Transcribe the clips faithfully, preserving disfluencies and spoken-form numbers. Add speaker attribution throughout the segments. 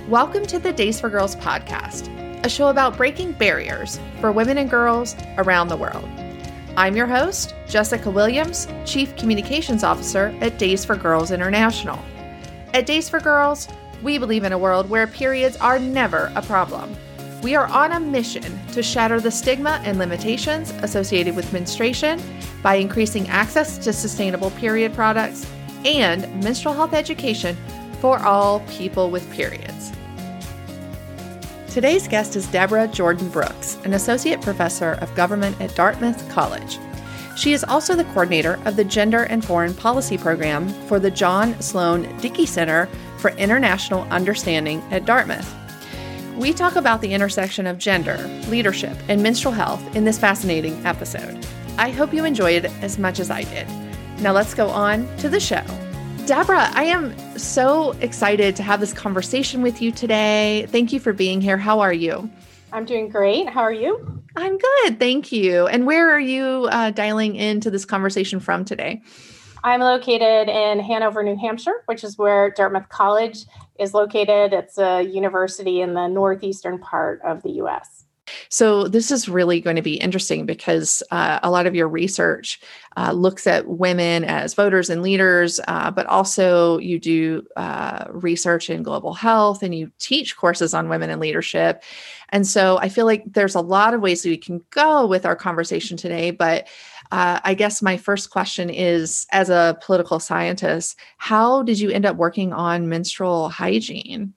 Speaker 1: Welcome to the Days for Girls podcast, a show about breaking barriers for women and girls around the world. I'm your host, Jessica Williams, Chief Communications Officer at Days for Girls International. At Days for Girls, we believe in a world where periods are never a problem. We are on a mission to shatter the stigma and limitations associated with menstruation by increasing access to sustainable period products and menstrual health education for all people with periods. Today's guest is Deborah Jordan Brooks, an associate professor of government at Dartmouth College. She is also the coordinator of the Gender and Foreign Policy Program for the John Sloan Dickey Center for International Understanding at Dartmouth. We talk about the intersection of gender, leadership, and menstrual health in this fascinating episode. I hope you enjoyed it as much as I did. Now let's go on to the show. Deborah, I am so excited to have this conversation with you today. Thank you for being here. How are you?
Speaker 2: I'm doing great. How are you?
Speaker 1: I'm good. Thank you. And where are you uh, dialing into this conversation from today?
Speaker 2: I'm located in Hanover, New Hampshire, which is where Dartmouth College is located. It's a university in the northeastern part of the U S.
Speaker 1: So this is really going to be interesting because uh, a lot of your research uh, looks at women as voters and leaders, uh, but also you do uh, research in global health and you teach courses on women in leadership. And so I feel like there's a lot of ways that we can go with our conversation today. But uh, I guess my first question is, as a political scientist, how did you end up working on menstrual hygiene?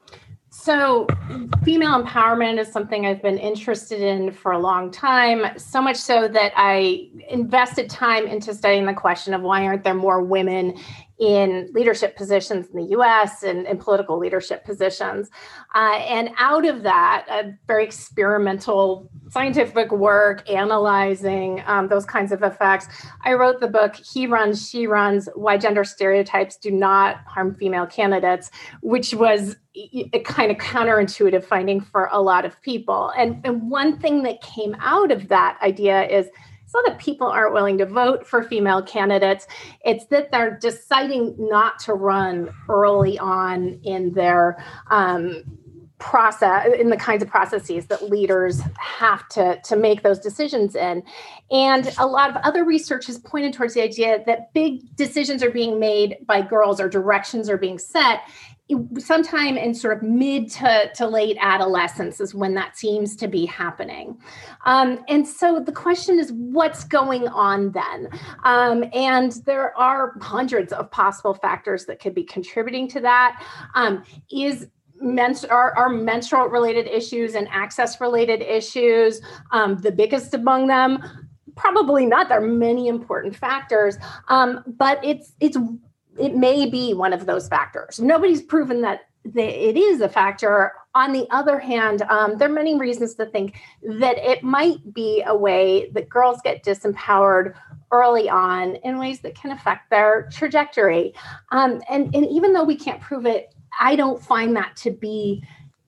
Speaker 2: So female empowerment is something I've been interested in for a long time, so much so that I invested time into studying the question of why aren't there more women in leadership positions in the U S and in political leadership positions. Uh, and out of that, a very experimental scientific work analyzing um, those kinds of effects, I wrote the book, He Runs, She Runs, Why Gender Stereotypes Do Not Harm Female Candidates, which was a kind of counterintuitive finding for a lot of people. And, and one thing that came out of that idea is it's not that people aren't willing to vote for female candidates. It's that they're deciding not to run early on in their um, process, in the kinds of processes that leaders have to, to make those decisions in. And a lot of other research has pointed towards the idea that big decisions are being made by girls or directions are being set sometime in sort of mid to, to late adolescence is when that seems to be happening. Um, and so the question is, what's going on then? Um, and there are hundreds of possible factors that could be contributing to that. Um, is Menstru- are, are menstrual related issues and access related issues um, the biggest among them? Probably not. There are many important factors, um, but it's it's it may be one of those factors. Nobody's proven that the, it is a factor. On the other hand, um, there are many reasons to think that it might be a way that girls get disempowered early on in ways that can affect their trajectory. Um, and, and even though we can't prove it, I don't find that to be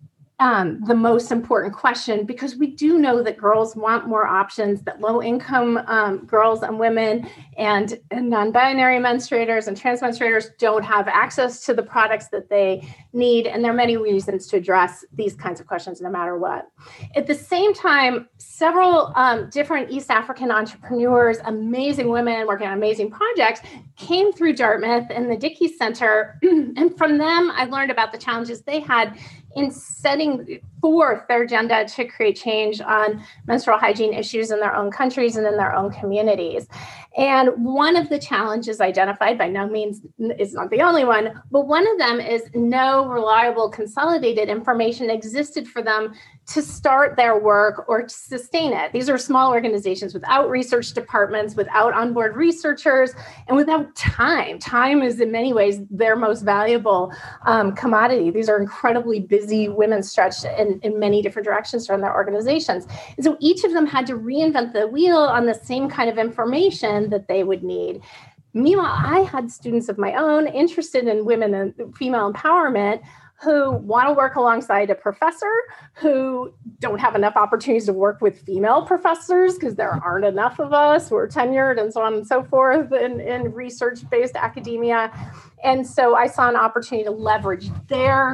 Speaker 2: Um, the most important question, because we do know that girls want more options, that low-income um, girls and women and, and non-binary menstruators and trans menstruators don't have access to the products that they need. And there are many reasons to address these kinds of questions no matter what. At the same time, several um, different East African entrepreneurs, amazing women working on amazing projects, came through Dartmouth and the Dickey Center. And from them, I learned about the challenges they had in setting forth their agenda to create change on menstrual hygiene issues in their own countries and in their own communities. And one of the challenges identified, by no means is not the only one, but one of them is no reliable consolidated information existed for them to start their work or to sustain it. These are small organizations without research departments, without onboard researchers, and without time. Time is in many ways their most valuable um, commodity. These are incredibly busy women stretched in, in many different directions to run their organizations. And so each of them had to reinvent the wheel on the same kind of information that they would need. Meanwhile, I had students of my own interested in women and female empowerment who want to work alongside a professor, who don't have enough opportunities to work with female professors because there aren't enough of us who are tenured and so on and so forth in, in research-based academia. And so I saw an opportunity to leverage their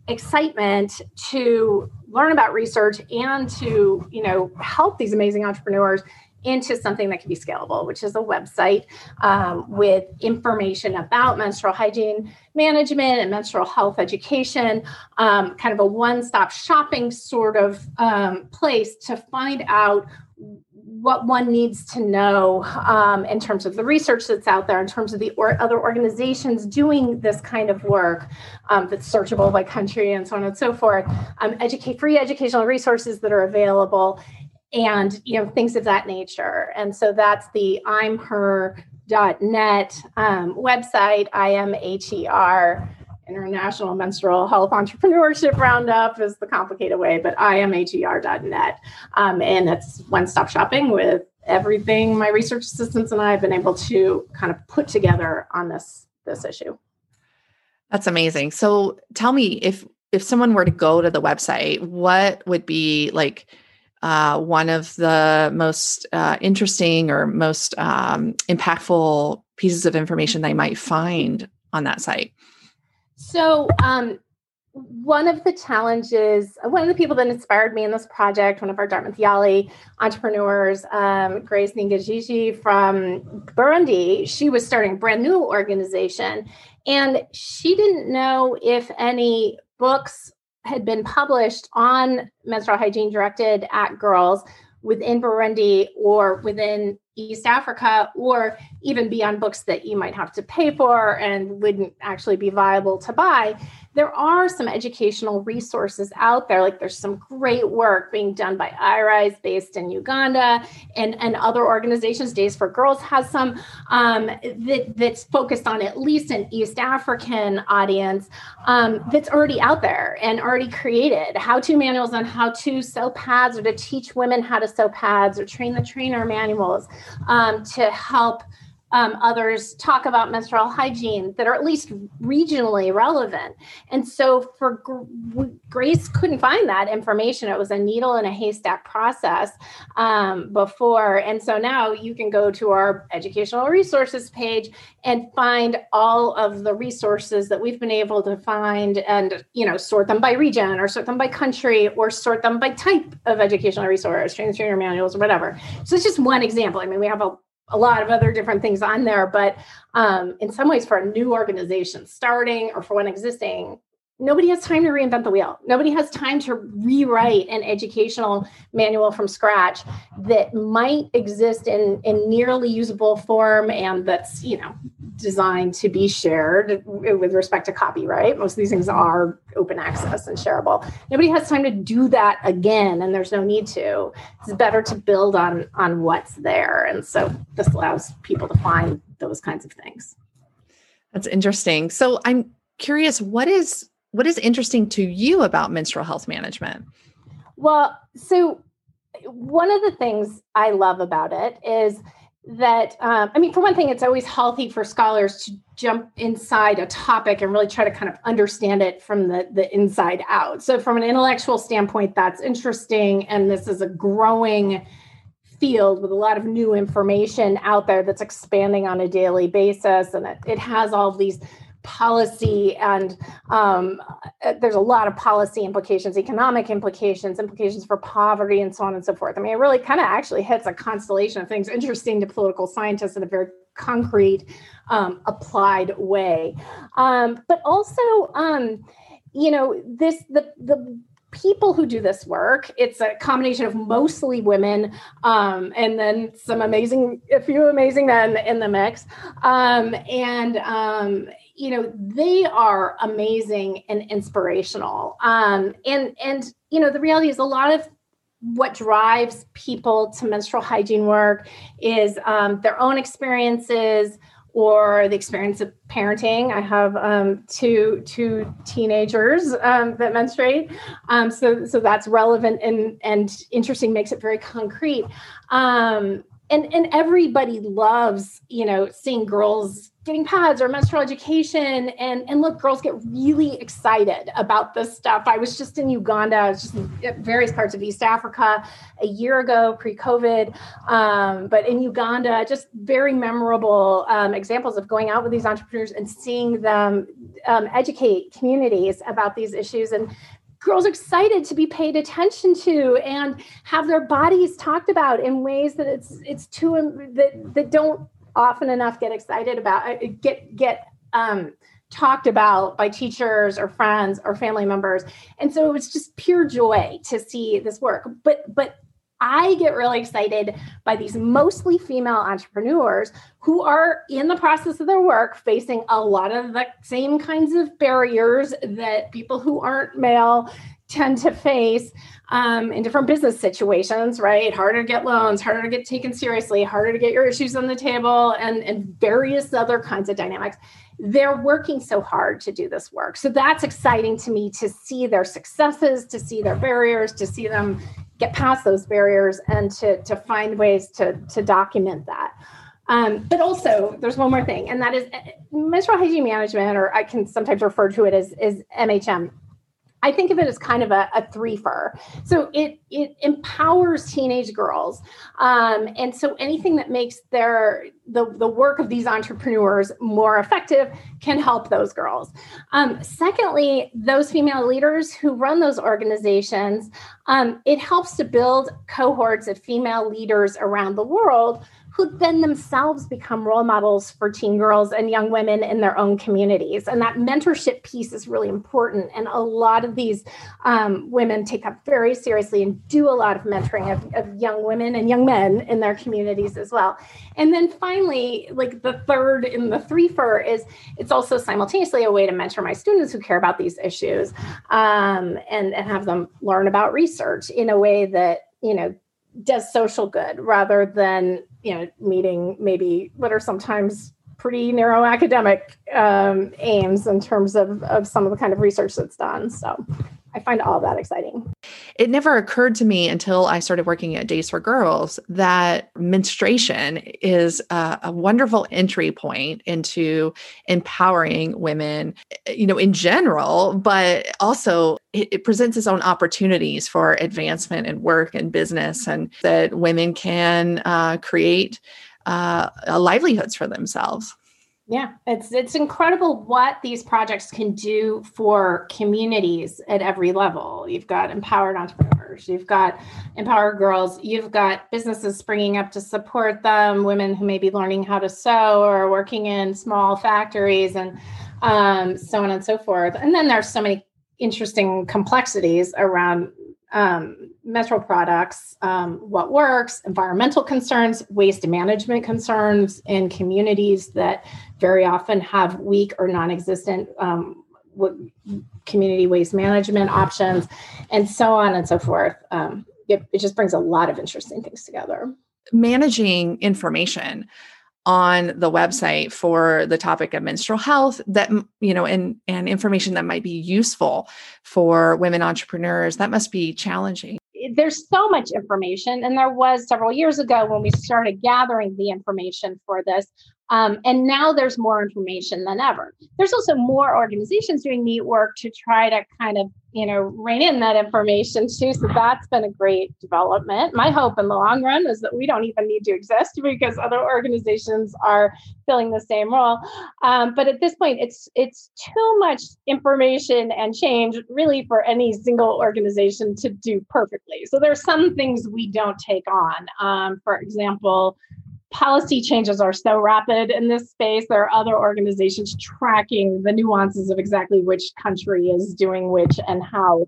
Speaker 2: excitement to learn about research and to, you know, help these amazing entrepreneurs into something that can be scalable, which is a website um, with information about menstrual hygiene management and menstrual health education, um, kind of a one-stop shopping sort of um, place to find out what one needs to know um, in terms of the research that's out there, in terms of the or other organizations doing this kind of work um, that's searchable by country and so on and so forth, um, educate free educational resources that are available, and you know things of that nature. And so that's the I'm her dot net um, website. I M H E R, International Menstrual Health Entrepreneurship Roundup is the complicated way, but I M H E R dot net. Um, and it's one-stop shopping with everything my research assistants and I have been able to kind of put together on this, this issue.
Speaker 1: That's amazing. So tell me, if if someone were to go to the website, what would be like uh, one of the most uh, interesting or most um, impactful pieces of information they might find on that site?
Speaker 2: So um, one of the challenges, one of the people that inspired me in this project, one of our Dartmouth Yali entrepreneurs, um, Grace Ningajiji from Burundi, she was starting a brand new organization, and she didn't know if any books had been published on menstrual hygiene directed at girls within Burundi or within East Africa, or even beyond books that you might have to pay for and wouldn't actually be viable to buy. There are some educational resources out there. Like there's some great work being done by iRise based in Uganda, and, and other organizations. Days for Girls has some um, that, that's focused on at least an East African audience um, that's already out there and already created. How-to manuals on how to sew pads, or to teach women how to sew pads, or train the trainer manuals um, to help Um, others talk about menstrual hygiene that are at least regionally relevant. And so for G- Grace couldn't find that information. It was a needle in a haystack process um, before. And so now you can go to our educational resources page and find all of the resources that we've been able to find, and, you know, sort them by region, or sort them by country, or sort them by type of educational resource, trainer trainer manuals, or whatever. So it's just one example. I mean, we have a a lot of other different things on there, but um, in some ways for a new organization starting, or for one existing, nobody has time to reinvent the wheel. Nobody has time to rewrite an educational manual from scratch that might exist in, in nearly usable form, and that's, you know, designed to be shared with respect to copyright. Most of these things are open access and shareable. Nobody has time to do that again, and there's no need to. It's better to build on, on what's there. And so this allows people to find those kinds of things.
Speaker 1: That's interesting. So I'm curious, what is what is interesting to you about menstrual health management?
Speaker 2: Well, so one of the things I love about it is that, um, I mean, for one thing, it's always healthy for scholars to jump inside a topic and really try to kind of understand it from the, the inside out. So from an intellectual standpoint, that's interesting. And this is a growing field with a lot of new information out there that's expanding on a daily basis. And it, it has all these policy and um, there's a lot of policy implications, economic implications, implications for poverty, and so on and so forth. I mean, it really kind of actually hits a constellation of things interesting to political scientists in a very concrete, um, applied way. Um, but also, um, you know, this the the people who do this work, it's a combination of mostly women, um, and then some amazing, a few amazing men in the mix. Um, and, um, you know, they are amazing and inspirational. Um, and, and, you know, the reality is a lot of what drives people to menstrual hygiene work is um, their own experiences, or the experience of parenting. I have um, two two teenagers um, that menstruate, um, so so that's relevant and and interesting, makes it very concrete. Um, and and everybody loves, you know, seeing girls getting pads or menstrual education. And, and look, girls get really excited about this stuff. I was just in Uganda, I was just in various parts of East Africa a year ago, pre-COVID. Um, but in Uganda, just very memorable um, examples of going out with these entrepreneurs and seeing them um, educate communities about these issues. And girls are excited to be paid attention to and have their bodies talked about in ways that it's it's too that that don't often enough get excited about, get get um, talked about by teachers or friends or family members. And so it was just pure joy to see this work. But but I get really excited by these mostly female entrepreneurs who are in the process of their work facing a lot of the same kinds of barriers that people who aren't male tend to face um, in different business situations, right? Harder to get loans, harder to get taken seriously, harder to get your issues on the table, and, and various other kinds of dynamics. They're working so hard to do this work. So that's exciting to me, to see their successes, to see their barriers, to see them get past those barriers, and to, to find ways to, to document that. Um, but also, there's one more thing, and that is menstrual hygiene management, or I can sometimes refer to it as, as M H M. I think of it as kind of a, a three-fer. So it it empowers teenage girls. Um, and so anything that makes their the, the work of these entrepreneurs more effective can help those girls. Um, secondly, those female leaders who run those organizations, um, it helps to build cohorts of female leaders around the world who then themselves become role models for teen girls and young women in their own communities. And that mentorship piece is really important. And a lot of these um, women take that very seriously and do a lot of mentoring of, of young women and young men in their communities as well. And then finally, like the third in the three-fer is it's also simultaneously a way to mentor my students who care about these issues um, and, and have them learn about research in a way that, you know, does social good rather than, you know, meeting maybe what are sometimes pretty narrow academic um, aims in terms of, of some of the kind of research that's done. So I find all of that exciting.
Speaker 1: It never occurred to me until I started working at Days for Girls that menstruation is a, a wonderful entry point into empowering women, you know, in general, but also it, it presents its own opportunities for advancement in work and business, and that women can uh, create uh, livelihoods for themselves.
Speaker 2: Yeah, it's it's incredible what these projects can do for communities at every level. You've got empowered entrepreneurs, you've got empowered girls, you've got businesses springing up to support them, women who may be learning how to sew or working in small factories, and um, so on and so forth. And then there's so many interesting complexities around um, menstrual products, um, what works, environmental concerns, waste management concerns in communities that very often have weak or non-existent um, w- community waste management options, and so on and so forth. Um, it, it just brings a lot of interesting things together.
Speaker 1: Managing information on the website for the topic of menstrual health, that, you know, and, and information that might be useful for women entrepreneurs, that must be challenging.
Speaker 2: There's so much information, and there was several years ago when we started gathering the information for this. Um, and now there's more information than ever. There's also more organizations doing neat work to try to kind of, you know, rein in that information too. So that's been a great development. My hope in the long run is that we don't even need to exist because other organizations are filling the same role. Um, but at this point, it's it's too much information and change really for any single organization to do perfectly. So there's some things we don't take on. Um, for example, policy changes are so rapid in this space. There are other organizations tracking the nuances of exactly which country is doing which and how.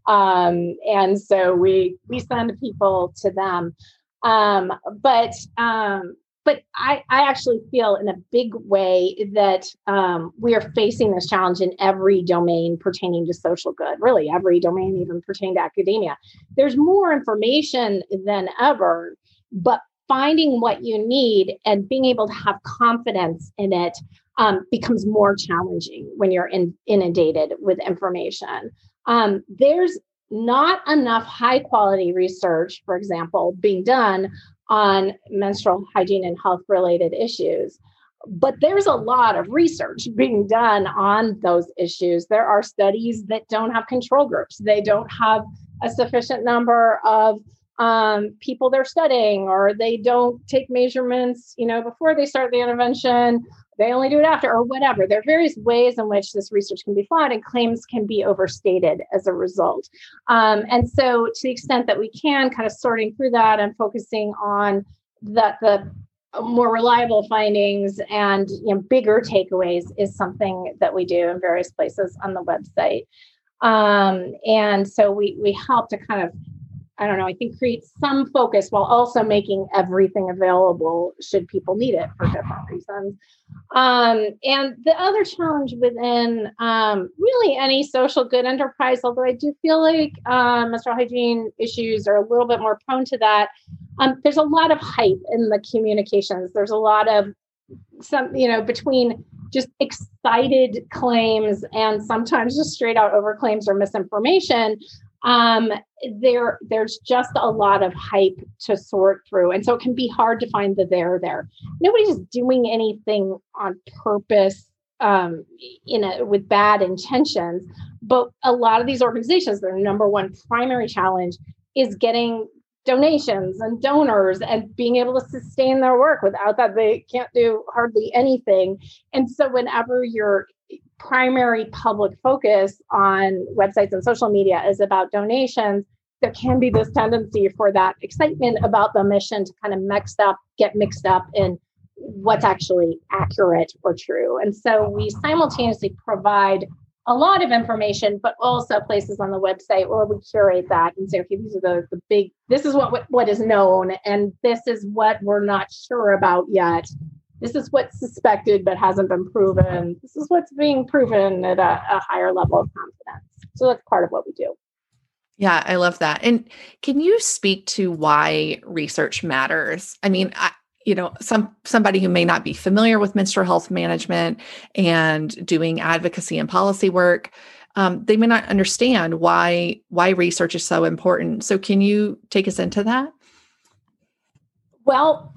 Speaker 2: Um, and so we we send people to them. Um, but um, but I, I actually feel in a big way that um, we are facing this challenge in every domain pertaining to social good, really every domain even pertaining to academia. There's more information than ever, but finding what you need and being able to have confidence in it um, becomes more challenging when you're in, inundated with information. Um, there's not enough high quality research, for example, being done on menstrual hygiene and health related issues. But there's a lot of research being done on those issues. There are studies that don't have control groups. They don't have a sufficient number of um, people they're studying, or they don't take measurements, you know, before they start the intervention. They only do it after, or whatever. There are various ways in which this research can be flawed and claims can be overstated as a result. Um, and so to the extent that we can, kind of sorting through that and focusing on that the more reliable findings and, you know, bigger takeaways is something that we do in various places on the website. Um, and so we we help to kind of, I don't know, I think create some focus while also making everything available should people need it for different reasons. Um, and the other challenge within um, really any social good enterprise, although I do feel like uh, menstrual hygiene issues are a little bit more prone to that, um, there's a lot of hype in the communications. There's a lot of some, you know, between just excited claims and sometimes just straight out overclaims or misinformation. Um, there, there's just a lot of hype to sort through. And so it can be hard to find the there there. Nobody's doing anything on purpose um, in a, with bad intentions. But a lot of these organizations, their number one primary challenge is getting donations and donors and being able to sustain their work. Without that, they can't do hardly anything. And so whenever you're primary public focus on websites and social media is about donations, there can be this tendency for that excitement about the mission to kind of mixed up, get mixed up in what's actually accurate or true. And so we simultaneously provide a lot of information, but also places on the website where we curate that and say, okay, these are the, the big, this is what, what, what is known, and this is what we're not sure about yet. This is what's suspected but hasn't been proven. This is what's being proven at a, a higher level of confidence. So that's part of what we do.
Speaker 1: Yeah, I love that. And can you speak to why research matters? I mean, I, you know, some somebody who may not be familiar with menstrual health management and doing advocacy and policy work, um, they may not understand why why research is so important. So can you take us into that?
Speaker 2: Well,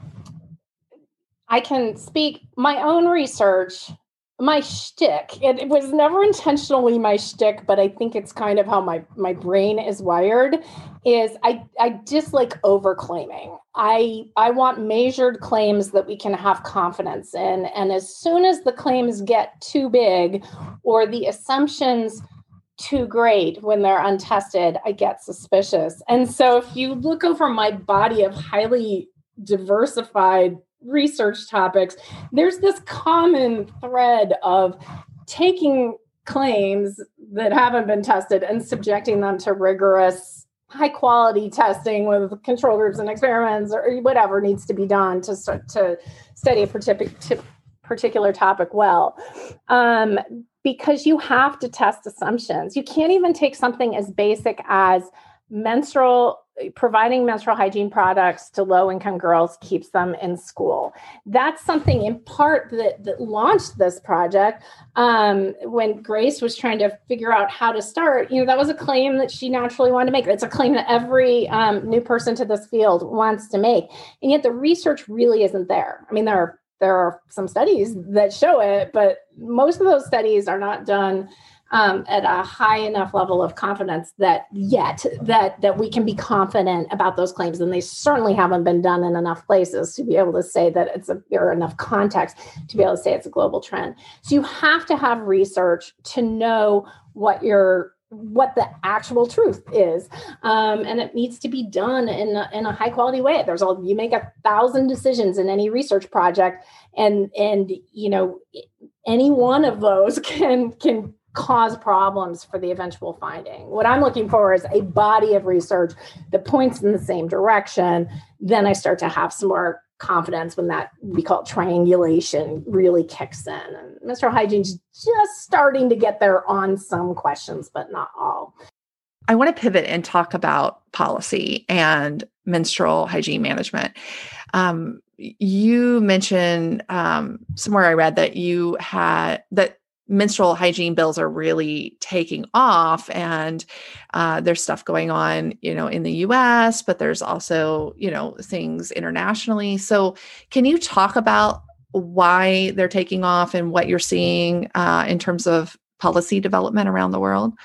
Speaker 2: I can speak my own research, my shtick. It, it was never intentionally my shtick, but I think it's kind of how my, my brain is wired, is I, I dislike overclaiming. I, I want measured claims that we can have confidence in. And as soon as the claims get too big or the assumptions too great when they're untested, I get suspicious. And so if you look over my body of highly diversified research topics, there's this common thread of taking claims that haven't been tested and subjecting them to rigorous, high quality testing with control groups and experiments or whatever needs to be done to start to study a partic- particular topic well. Um, because you have to test assumptions. You can't even take something as basic as menstrual providing menstrual hygiene products to low-income girls keeps them in school. That's something in part that, that launched this project. Um, when Grace was trying to figure out how to start, you know, that was a claim that she naturally wanted to make. It's a claim that every um, new person to this field wants to make. And yet the research really isn't there. I mean, there are, there are some studies that show it, but most of those studies are not done Um, at a high enough level of confidence that yet that that we can be confident about those claims. And they certainly haven't been done in enough places to be able to say that it's a, there are enough context to be able to say it's a global trend. So you have to have research to know what your what the actual truth is. Um, and it needs to be done in a, in a high quality way. There's all, you make a thousand decisions in any research project, and, and, you know, any one of those can, can cause problems for the eventual finding. What I'm looking for is a body of research that points in the same direction. Then I start to have some more confidence when that, we call it triangulation, really kicks in. And menstrual hygiene is just starting to get there on some questions, but not all.
Speaker 1: I want to pivot and talk about policy and menstrual hygiene management. Um, you mentioned um, somewhere I read that you had that menstrual hygiene bills are really taking off, and uh, there's stuff going on, you know, in the U S, but there's also, you know, things internationally. So can you talk about why they're taking off and what you're seeing uh, in terms of policy development around the world?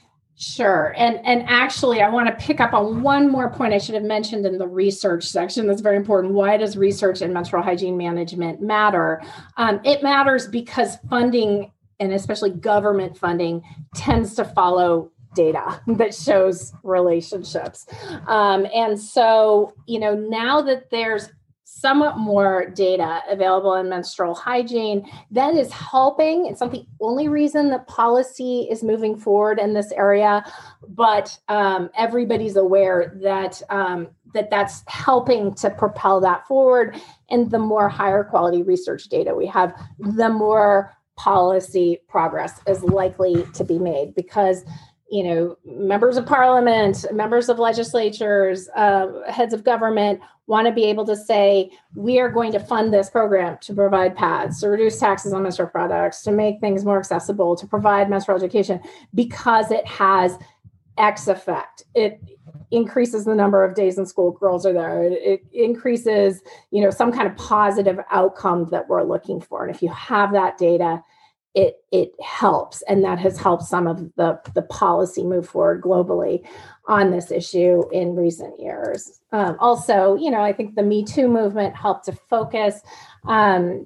Speaker 2: Sure. And and actually, I want to pick up on one more point I should have mentioned in the research section. That's very important. Why does research in menstrual hygiene management matter? Um, it matters because funding, and especially government funding, tends to follow data that shows relationships. Um, and so, you know, now that there's somewhat more data available in menstrual hygiene, that is helping. It's not the only reason that policy is moving forward in this area, but um, everybody's aware that um, that that's helping to propel that forward. And the more higher quality research data we have, the more policy progress is likely to be made, because you know, members of parliament, members of legislatures, uh, heads of government want to be able to say, we are going to fund this program to provide pads, to reduce taxes on menstrual products, to make things more accessible, to provide menstrual education, because it has X effect. It increases the number of days in school girls are there. It, it increases, you know, some kind of positive outcome that we're looking for. And if you have that data, it it helps, and that has helped some of the, the policy move forward globally on this issue in recent years. Um, also, you know, I think the Me Too movement helped to focus um,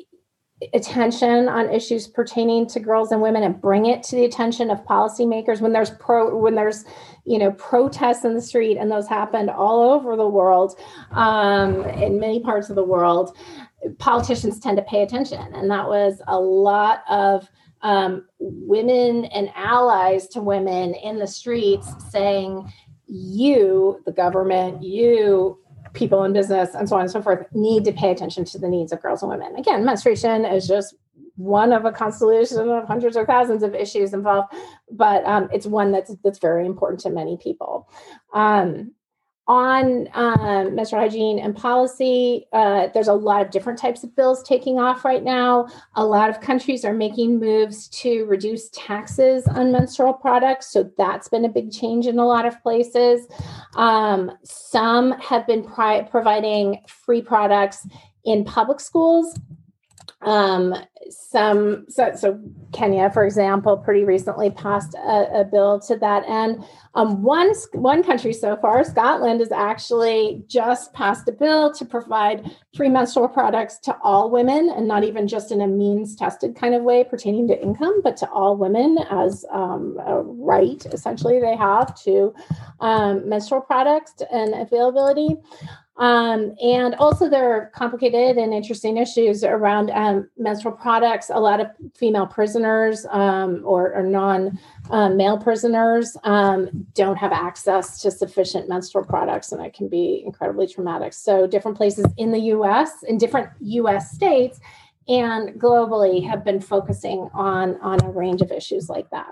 Speaker 2: attention on issues pertaining to girls and women and bring it to the attention of policymakers. When there's pro, when there's you know protests in the street, and those happened all over the world, um, in many parts of the world, politicians tend to pay attention. And that was a lot of um, women and allies to women in the streets saying, you, the government, you, people in business, and so on and so forth, need to pay attention to the needs of girls and women. Again, menstruation is just one of a constellation of hundreds or thousands of issues involved, but um, it's one that's that's very important to many people. Um, On um, menstrual hygiene and policy, uh, there's a lot of different types of bills taking off right now. A lot of countries are making moves to reduce taxes on menstrual products. So that's been a big change in a lot of places. Um, some have been pri- providing free products in public schools. Um, some, so, so Kenya, for example, pretty recently passed a, a bill to that end. Um, one, one country so far, Scotland, has actually just passed a bill to provide free menstrual products to all women, and not even just in a means tested kind of way pertaining to income, but to all women as um, a right, essentially, they have to um, menstrual products and availability. Um, and also there are complicated and interesting issues around um, menstrual products. A lot of female prisoners um, or, or non-male um, prisoners um, don't have access to sufficient menstrual products, and it can be incredibly traumatic. So different places in the U S, in different U S states and globally, have been focusing on, on a range of issues like that.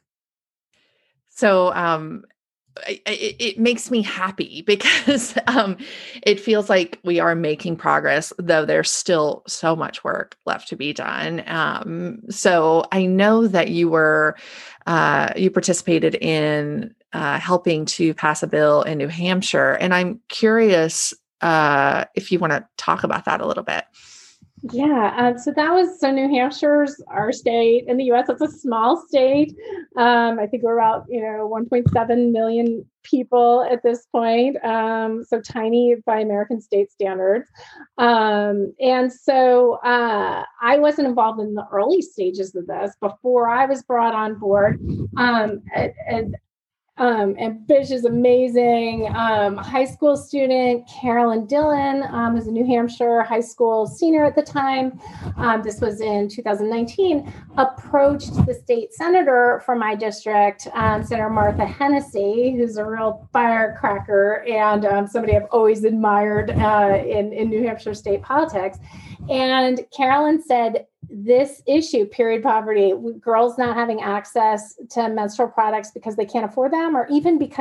Speaker 1: So, um, It, it makes me happy because um, it feels like we are making progress, though there's still so much work left to be done. Um, so I know that you were, uh, you participated in uh, helping to pass a bill in New Hampshire, and I'm curious uh, if you want to talk about that a little bit.
Speaker 2: Yeah, um, so that was, so New Hampshire's our state in the U S. It's a small state. Um, I think we're about, you know, one point seven million people at this point. Um, so tiny by American state standards. Um, and so uh, I wasn't involved in the early stages of this before I was brought on board. Um, and, and Um, ambitious, amazing um, high school student, Carolyn Dillon, um, who's a New Hampshire high school senior at the time. Um, this was in two thousand nineteen, approached the state senator from my district, um, Senator Martha Hennessy, who's a real firecracker and um, somebody I've always admired uh, in, in New Hampshire state politics. And Carolyn said, this issue, period poverty, girls not having access to menstrual products because they can't afford them, or even because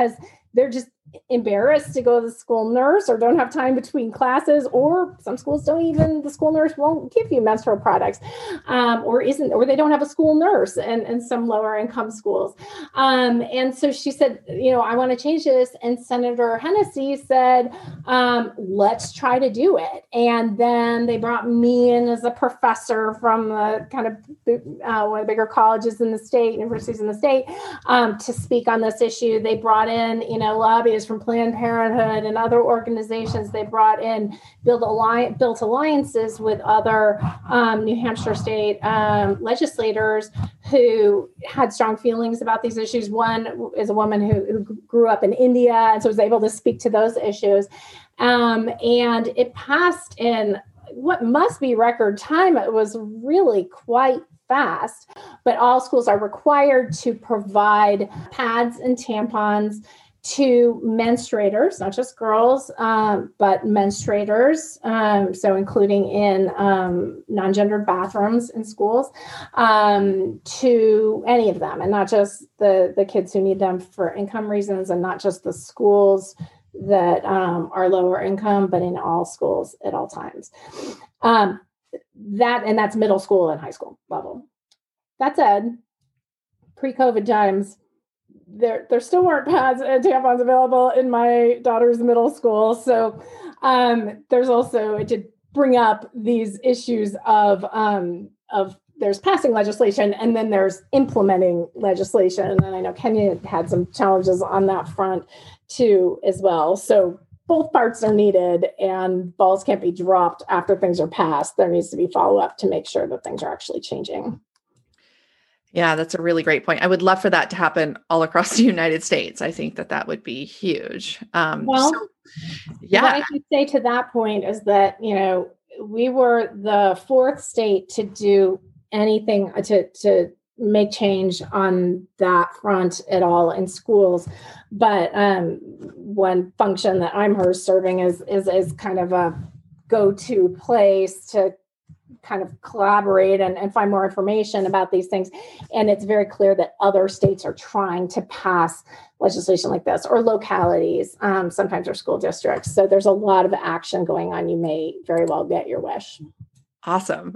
Speaker 2: they're just embarrassed to go to the school nurse or don't have time between classes, or some schools don't even, the school nurse won't give you menstrual products, um, or isn't, or they don't have a school nurse and, and some lower income schools. Um, and so she said, you know, I want to change this. And Senator Hennessy said, um, let's try to do it. And then they brought me in as a professor from the kind of uh, one of the bigger colleges in the state, universities in the state, um, to speak on this issue. They brought in, you know, lobbyists from Planned Parenthood and other organizations. They brought in, built, alliance, built alliances with other um, New Hampshire state um, legislators who had strong feelings about these issues. One is a woman who, who grew up in India and so was able to speak to those issues. Um, and it passed in what must be record time. It was really quite fast, but all schools are required to provide pads and tampons to menstruators, not just girls, um, but menstruators, um, so including in um, non-gendered bathrooms in schools, um, to any of them, and not just the, the kids who need them for income reasons, and not just the schools that um, are lower income, but in all schools at all times. Um, that and that's middle school and high school level. That said, pre-COVID times, there there still weren't pads and tampons available in my daughter's middle school. So um, there's also, it did bring up these issues of um, of there's passing legislation and then there's implementing legislation. And I know Kenya had some challenges on that front too as well. So both parts are needed, and balls can't be dropped after things are passed. There needs to be follow-up to make sure that things are actually changing.
Speaker 1: Yeah, that's a really great point. I would love for that to happen all across the United States. I think that that would be huge. Um,
Speaker 2: well,
Speaker 1: so, yeah.
Speaker 2: What I can say to that point is that, you know, we were the fourth state to do anything to, to make change on that front at all in schools. But um, one function that I'm her serving is, is, is kind of a go-to place to kind of collaborate and, and find more information about these things. And it's very clear that other states are trying to pass legislation like this, or localities, um, sometimes or school districts. So there's a lot of action going on. You may very well get your wish.
Speaker 1: Awesome.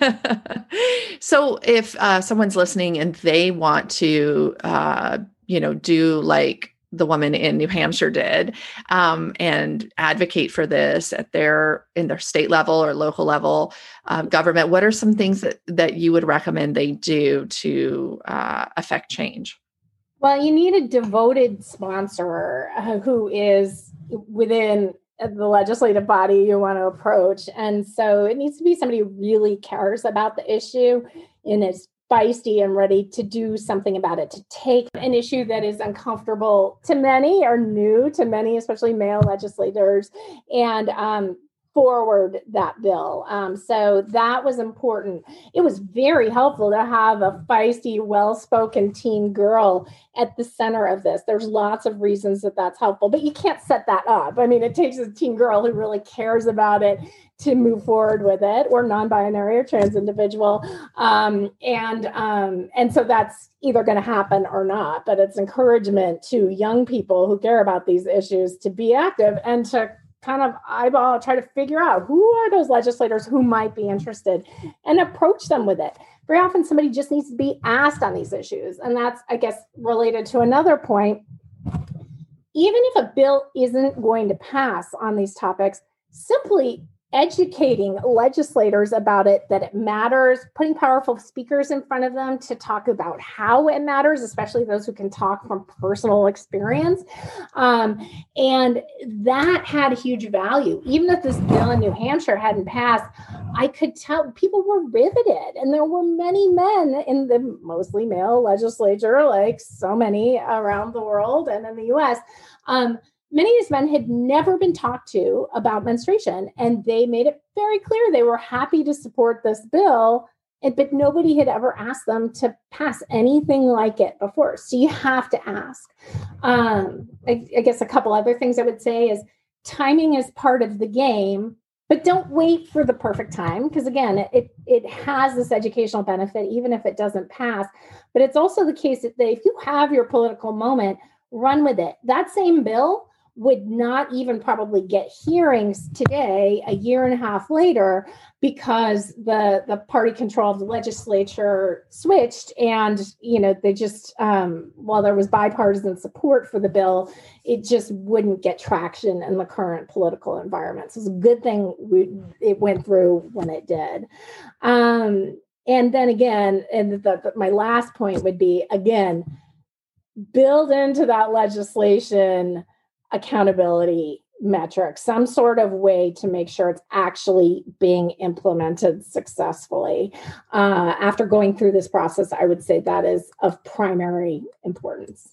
Speaker 1: So if uh, someone's listening and they want to, uh, you know, do like the woman in New Hampshire did, um, and advocate for this at their, in their state level or local level um, government, what are some things that, that you would recommend they do to uh, affect change?
Speaker 2: Well, you need a devoted sponsor uh, who is within the legislative body you want to approach. And so it needs to be somebody who really cares about the issue and is feisty and ready to do something about it, to take an issue that is uncomfortable to many or new to many, especially male legislators, and um, forward that bill. Um, so that was important. It was very helpful to have a feisty, well-spoken teen girl at the center of this. There's lots of reasons that that's helpful, but you can't set that up. I mean, it takes a teen girl who really cares about it to move forward with it, or non-binary or trans individual. Um, and, um, and so that's either going to happen or not, but it's encouragement to young people who care about these issues to be active and to kind of eyeball, try to figure out who are those legislators who might be interested and approach them with it. Very often somebody just needs to be asked on these issues. And that's, I guess, related to another point. Even if a bill isn't going to pass on these topics, simply educating legislators about it, that it matters, putting powerful speakers in front of them to talk about how it matters, especially those who can talk from personal experience. Um, and that had huge value. Even if this bill in New Hampshire hadn't passed, I could tell people were riveted. And there were many men in the mostly male legislature, like so many around the world and in the U S, um, many of these men had never been talked to about menstruation, and they made it very clear they were happy to support this bill, and, but nobody had ever asked them to pass anything like it before. So you have to ask. Um, I, I guess a couple other things I would say is timing is part of the game, but don't wait for the perfect time, because again, it, it has this educational benefit, even if it doesn't pass. But it's also the case that if you have your political moment, run with it. That same bill would not even probably get hearings today, a year and a half later, because the the party control of the legislature switched, and you know they just um, while there was bipartisan support for the bill, it just wouldn't get traction in the current political environment. So it's a good thing we, it went through when it did. Um, and then again, and the, the, my last point would be again, build into that legislation accountability metrics, some sort of way to make sure it's actually being implemented successfully. Uh, after going through this process, I would say that is of primary importance.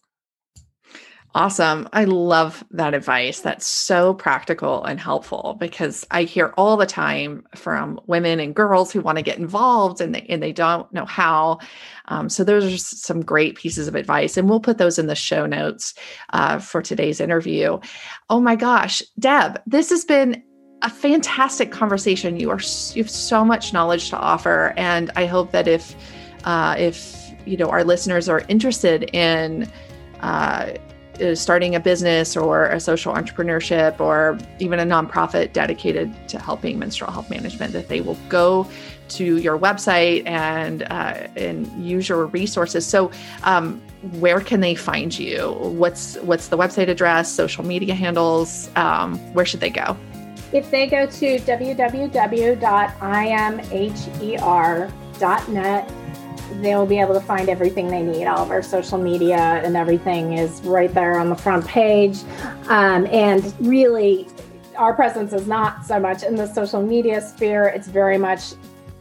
Speaker 1: Awesome. I love that advice. That's so practical and helpful, because I hear all the time from women and girls who want to get involved and they, and they don't know how. Um, so those are some great pieces of advice, and we'll put those in the show notes uh, for today's interview. Oh my gosh, Deb, this has been a fantastic conversation. You are, you have so much knowledge to offer. And I hope that if, uh, if, you know, our listeners are interested in, uh, starting a business or a social entrepreneurship or even a nonprofit dedicated to helping menstrual health management, that they will go to your website and uh, and use your resources. So um, where can they find you? What's what's the website address, social media handles? Um, where should they go?
Speaker 2: If they go to w w w dot i m h e r dot net, they'll be able to find everything they need. All of our social media and everything is right there on the front page. Um, and really, our presence is not so much in the social media sphere. It's very much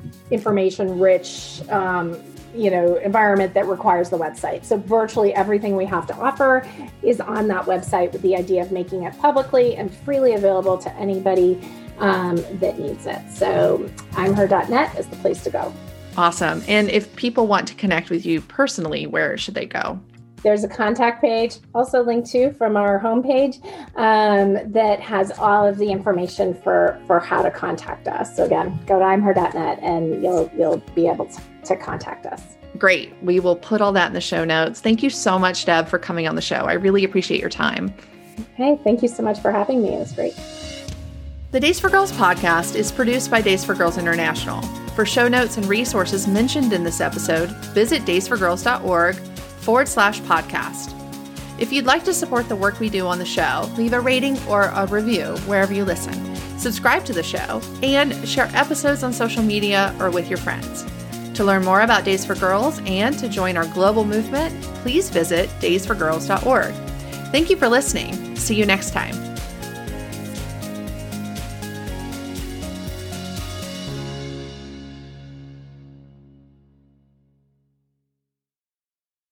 Speaker 2: information-rich, um, you know, environment that requires the website. So virtually everything we have to offer is on that website, with the idea of making it publicly and freely available to anybody um, that needs it. So I'm her dot net is the place to go.
Speaker 1: Awesome. And if people want to connect with you personally, where should they go?
Speaker 2: There's a contact page, also linked to from our homepage, um, that has all of the information for, for how to contact us. So again, go to I'm her dot net and you'll you'll be able to, to contact us.
Speaker 1: Great. We will put all that in the show notes. Thank you so much, Deb, for coming on the show. I really appreciate your time.
Speaker 2: Okay. Thank you so much for having me. It was great.
Speaker 1: The Days for Girls podcast is produced by Days for Girls International. For show notes and resources mentioned in this episode, visit daysforgirls.org forward slash podcast. If you'd like to support the work we do on the show, leave a rating or a review wherever you listen. Subscribe to the show and share episodes on social media or with your friends. To learn more about Days for Girls and to join our global movement, please visit days for girls dot org. Thank you for listening. See you next time.